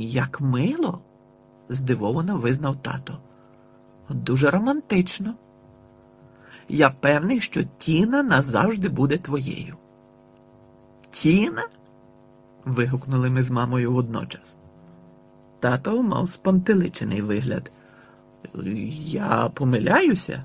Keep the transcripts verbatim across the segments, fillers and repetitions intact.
Як мило, здивовано визнав тато. Дуже романтично. Я певний, що Тіна назавжди буде твоєю. Тіна? Вигукнули ми з мамою водночас. Тато мав спантеличений вигляд. Я помиляюся?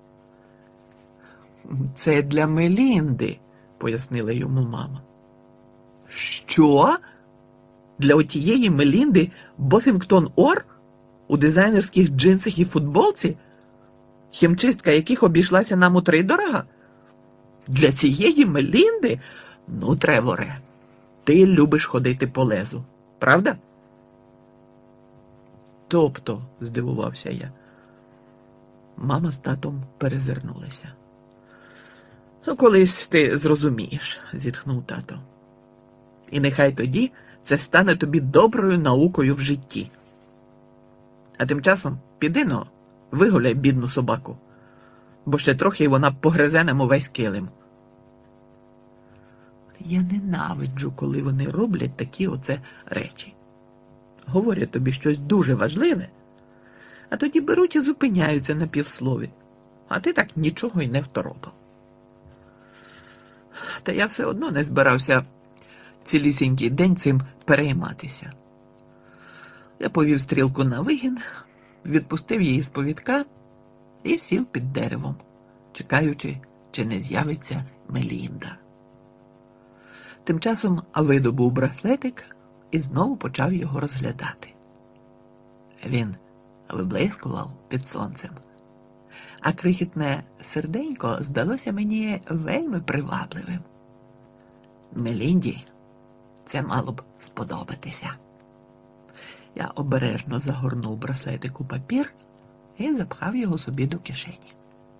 Це для Мелінди, пояснила йому мама. Що? Для отієї Мелінди Бофінгтон Ор? У дизайнерських джинсах і футболці? Хімчистка яких обійшлася нам утридорога? Для цієї Мелінди? Ну, Треворе, ти любиш ходити по лезу, правда? Тобто, здивувався я. Мама з татом перезирнулися. Ну, колись ти зрозумієш, зітхнув тато. І нехай тоді це стане тобі доброю наукою в житті. А тим часом піди-но, вигуляй бідну собаку, бо ще трохи вона погризе нам увесь килим. Я ненавиджу, коли вони роблять такі оце речі. Говорять тобі щось дуже важливе, а тоді беруть і зупиняються на півслові, а ти так нічого й не второпав. Та я все одно не збирався цілісінький день цим перейматися. Я повів стрілку на вигін, відпустив її з повідка і сів під деревом, чекаючи, чи не з'явиться Мелінда. Тим часом видобув браслетик і знову почав його розглядати. Він виблискував під сонцем, а крихітне серденько здалося мені вельми привабливим. Мелінді це мало б сподобатися. Я обережно загорнув браслетик у папір і запхав його собі до кишені.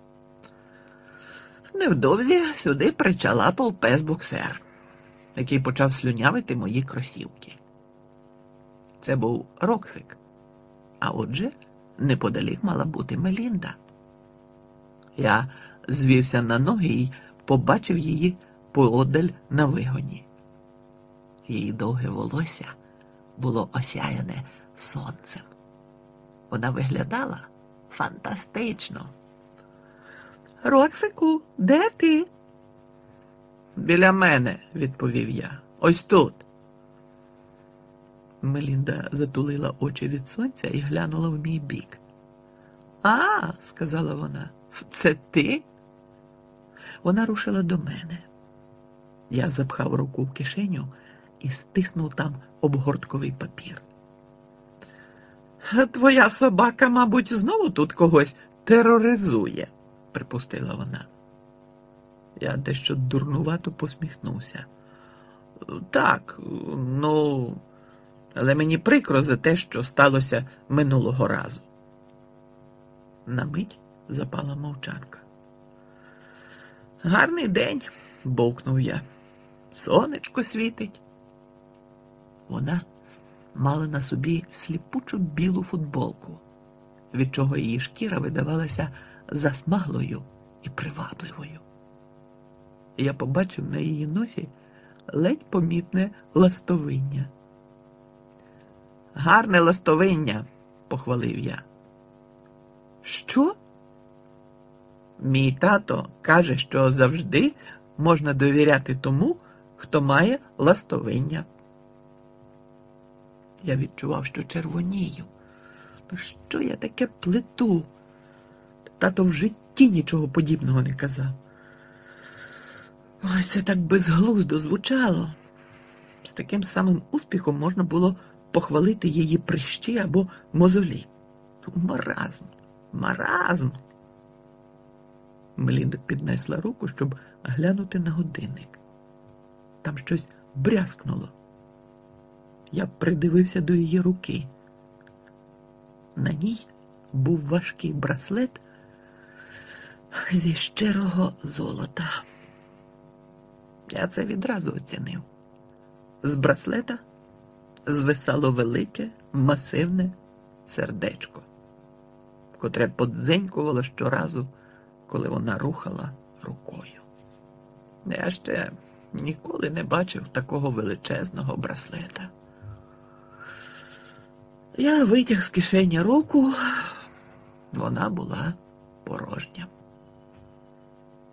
Невдовзі сюди причалапав пес-боксер, який почав слюнявити мої кросівки. Це був Роксик, а отже, неподалік мала бути Мелінда. Я звівся на ноги і побачив її поодаль на вигоні. Її довге волосся було осяяне сонцем. Вона виглядала фантастично. «Роксику, де ти?» «Біля мене», – відповів я. «Ось тут». Мелінда затулила очі від сонця і глянула в мій бік. «А», – сказала вона, – «це ти?» Вона рушила до мене. Я запхав руку в кишеню і стиснув там обгортковий папір. «Твоя собака, мабуть, знову тут когось тероризує», – припустила вона. Я дещо дурнувато посміхнувся. «Так, ну, але мені прикро за те, що сталося минулого разу». На мить запала мовчанка. «Гарний день», – бовкнув я. «Сонечко світить». Вона мала на собі сліпучу білу футболку, від чого її шкіра видавалася засмаглою і привабливою. Я побачив на її носі ледь помітне ластовиння. «Гарне ластовиння», – похвалив я. «Що?» «Мій тато каже, що завжди можна довіряти тому, хто має ластовиння». Я відчував, що червонію. Ну що я таке плету? Тато в житті нічого подібного не казав. Ой, це так безглуздо звучало. З таким самим успіхом можна було похвалити її прищі або мозолі. Маразм, маразм. Мелінда піднесла руку, щоб глянути на годинник. Там щось брязкнуло. Я придивився до її руки. На ній був важкий браслет зі щирого золота. Я це відразу оцінив. З браслета звисало велике, масивне сердечко, котре подзенькувало щоразу, коли вона рухала рукою. Я ще ніколи не бачив такого величезного браслета. Я витяг з кишені руку, вона була порожня.